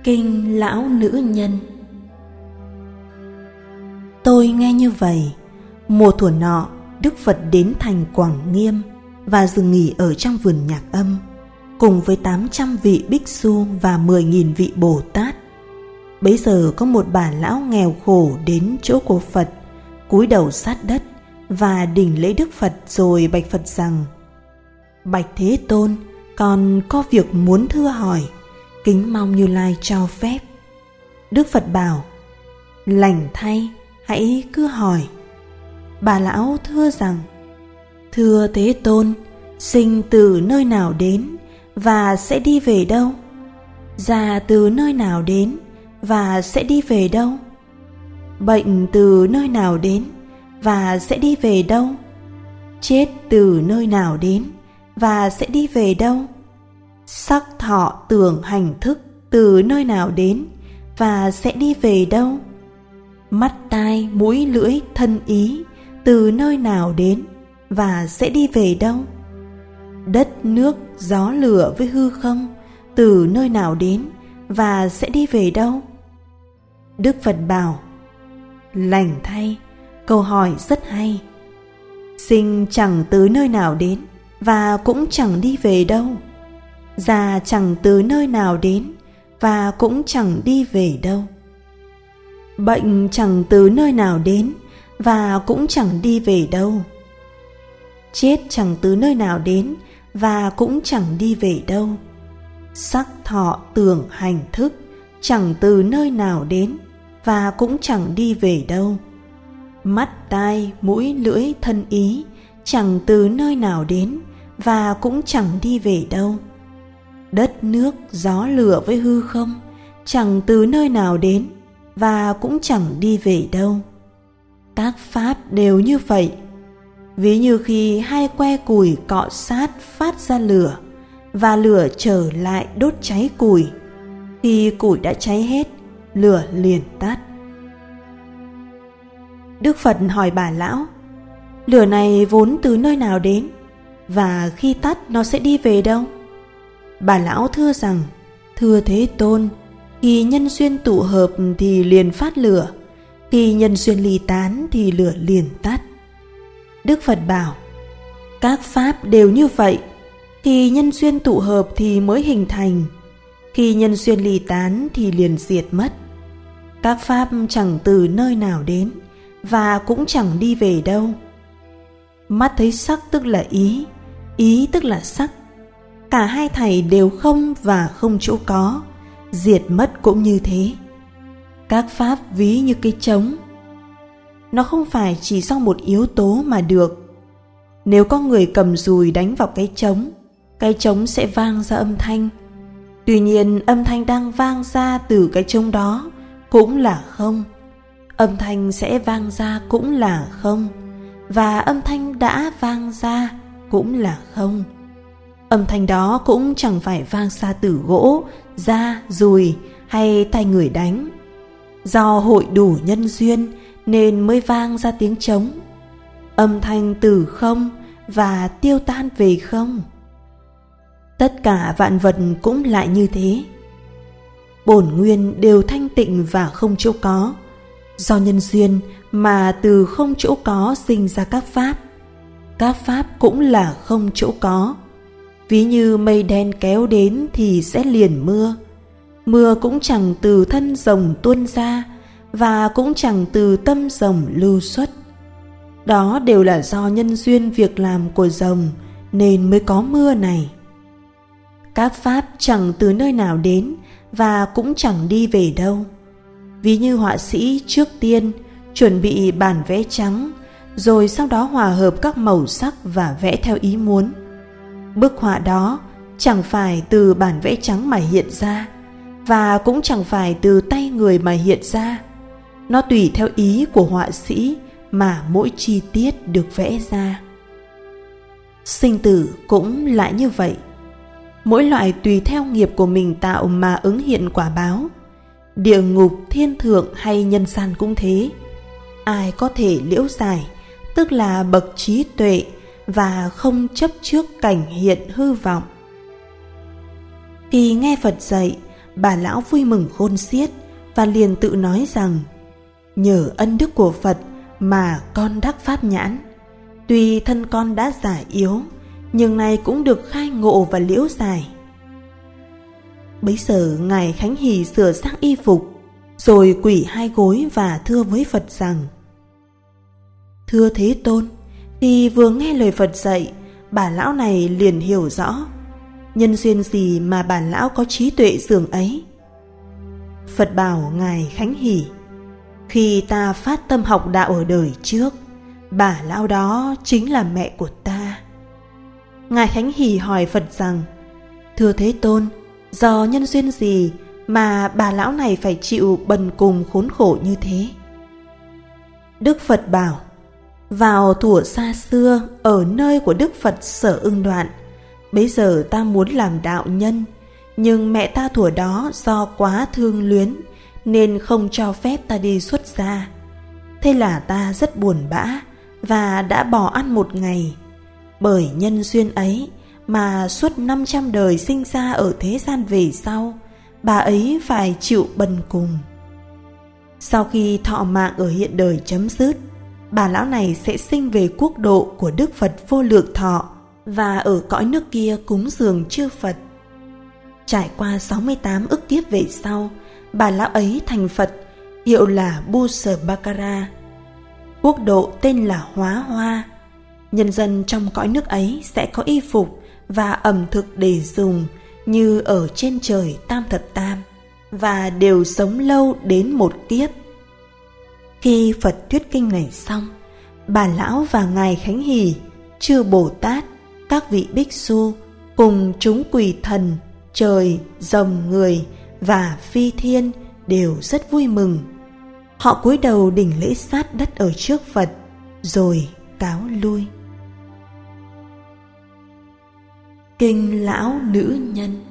Kinh Lão Nữ Nhân. Tôi nghe như vậy, mùa thuở nọ, Đức Phật đến thành Quảng Nghiêm và dừng nghỉ ở trong vườn Nhạc Âm, cùng với 800 vị bích su và 10.000 vị Bồ Tát. Bấy giờ có một bà lão nghèo khổ đến chỗ của Phật, cúi đầu sát đất và đỉnh lễ Đức Phật rồi bạch Phật rằng: Bạch Thế Tôn, con có việc muốn thưa hỏi, kính mong Như Lai cho phép. Đức Phật bảo: Lành thay, hãy cứ hỏi. Bà lão thưa rằng: Thưa Thế Tôn, sinh từ nơi nào đến và sẽ đi về đâu? Già từ nơi nào đến và sẽ đi về đâu? Bệnh từ nơi nào đến và sẽ đi về đâu? Chết từ nơi nào đến và sẽ đi về đâu? Sắc thọ tưởng hành thức từ nơi nào đến và sẽ đi về đâu? Mắt tai mũi lưỡi thân ý từ nơi nào đến và sẽ đi về đâu? Đất nước gió lửa với hư không từ nơi nào đến và sẽ đi về đâu? Đức Phật bảo: Lành thay, câu hỏi rất hay. Sinh chẳng từ nơi nào đến và cũng chẳng đi về đâu. Già chẳng từ nơi nào đến và cũng chẳng đi về đâu. Bệnh chẳng từ nơi nào đến và cũng chẳng đi về đâu. Chết chẳng từ nơi nào đến và cũng chẳng đi về đâu. Sắc thọ tưởng hành thức chẳng từ nơi nào đến và cũng chẳng đi về đâu. Mắt tai mũi lưỡi thân ý chẳng từ nơi nào đến và cũng chẳng đi về đâu. Đất nước gió lửa với hư không chẳng từ nơi nào đến và cũng chẳng đi về đâu. Các pháp đều như vậy. Ví như khi hai que củi cọ sát phát ra lửa và lửa trở lại đốt cháy củi. Khi củi đã cháy hết, lửa liền tắt. Đức Phật hỏi bà lão: Lửa này vốn từ nơi nào đến và khi tắt nó sẽ đi về đâu? Bà lão thưa rằng: Thưa Thế Tôn, khi nhân duyên tụ hợp thì liền phát lửa, khi nhân duyên ly tán thì lửa liền tắt. Đức Phật bảo: Các pháp đều như vậy. Khi nhân duyên tụ hợp thì mới hình thành, khi nhân duyên ly tán thì liền diệt mất. Các pháp chẳng từ nơi nào đến và cũng chẳng đi về đâu. Mắt thấy sắc tức là ý, ý tức là sắc. Cả hai thảy đều không và không chỗ có, diệt mất cũng như thế. Các pháp ví như cây trống. Nó không phải chỉ do một yếu tố mà được. Nếu có người cầm dùi đánh vào cái trống sẽ vang ra âm thanh. Tuy nhiên âm thanh đang vang ra từ cái trống đó cũng là không. Âm thanh sẽ vang ra cũng là không. Và âm thanh đã vang ra cũng là không. Âm thanh đó cũng chẳng phải vang ra từ gỗ, da, dùi hay tay người đánh. Do hội đủ nhân duyên nên mới vang ra tiếng trống. Âm thanh từ không và tiêu tan về không. Tất cả vạn vật cũng lại như thế. Bổn nguyên đều thanh tịnh và không chỗ có. Do nhân duyên mà từ không chỗ có sinh ra các pháp. Các pháp cũng là không chỗ có. Ví như mây đen kéo đến thì sẽ liền mưa. Mưa cũng chẳng từ thân rồng tuôn ra và cũng chẳng từ tâm rồng lưu xuất. Đó đều là do nhân duyên việc làm của rồng nên mới có mưa này. Các pháp chẳng từ nơi nào đến và cũng chẳng đi về đâu. Ví như họa sĩ trước tiên chuẩn bị bản vẽ trắng, rồi sau đó hòa hợp các màu sắc và vẽ theo ý muốn. Bức họa đó chẳng phải từ bản vẽ trắng mà hiện ra, và cũng chẳng phải từ tay người mà hiện ra. Nó tùy theo ý của họa sĩ mà mỗi chi tiết được vẽ ra. Sinh tử cũng lại như vậy. Mỗi loại tùy theo nghiệp của mình tạo mà ứng hiện quả báo. Địa ngục, thiên thượng hay nhân gian cũng thế. Ai có thể liễu giải, tức là bậc trí tuệ và không chấp trước cảnh hiện hư vọng. Khi nghe Phật dạy, Bà lão vui mừng khôn xiết và liền tự nói rằng nhờ ân đức của Phật mà con đắc pháp nhãn. Tuy thân con đã già yếu, nhưng nay cũng được khai ngộ và liễu giải. Bấy giờ Ngài Khánh Hỷ sửa sang y phục, rồi quỳ hai gối và thưa với Phật rằng: Thưa Thế Tôn. Thì vừa nghe lời Phật dạy, bà lão này liền hiểu rõ nhân duyên gì mà bà lão có trí tuệ dường ấy. Phật bảo Ngài Khánh Hỷ: Khi ta phát tâm học đạo ở đời trước, bà lão đó chính là mẹ của ta. Ngài Khánh Hỷ hỏi Phật rằng: Thưa Thế Tôn, do nhân duyên gì mà bà lão này phải chịu bần cùng khốn khổ như thế? Đức Phật bảo: Vào thuở xa xưa, ở nơi của Đức Phật Sở Ưng Đoạn, bấy giờ ta muốn làm đạo nhân, nhưng mẹ ta thuở đó do quá thương luyến nên không cho phép ta đi xuất gia. Thế là ta rất buồn bã và đã bỏ ăn một ngày. Bởi nhân duyên ấy mà suốt 500 đời sinh ra ở thế gian về sau, bà ấy phải chịu bần cùng. Sau khi thọ mạng ở hiện đời chấm dứt, bà lão này sẽ sinh về quốc độ của Đức Phật Vô Lượng Thọ và ở cõi nước kia cúng dường chư Phật. Trải qua 68 ức kiếp về sau, bà lão ấy thành Phật, hiệu là Busabakara. Quốc độ tên là Hóa Hoa. Nhân dân trong cõi nước ấy sẽ có y phục và ẩm thực để dùng như ở trên trời Tam Thập Tam, và đều sống lâu đến một kiếp. Khi Phật thuyết kinh này xong, bà lão và Ngài Khánh Hỷ, chư Bồ Tát, các vị bích su cùng chúng quỷ thần, trời, rồng, người và phi thiên đều rất vui mừng. Họ cúi đầu đảnh lễ sát đất ở trước Phật, rồi cáo lui. Kinh Lão Nữ Nhân.